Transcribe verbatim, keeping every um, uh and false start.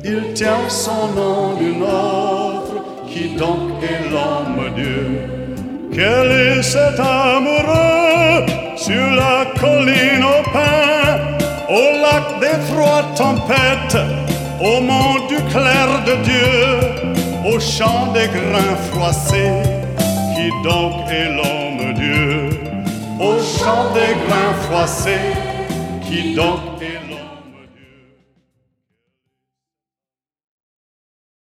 il tient son nom d'une autre, qui donc est l'homme-dieu. Quel est cet amoureux sur la colline au pin, au lac des trois tempêtes, au mont du clair de Dieu, au champ des grains froissés, qui donc est l'homme-dieu? Au champ des grains froissés, qui donc est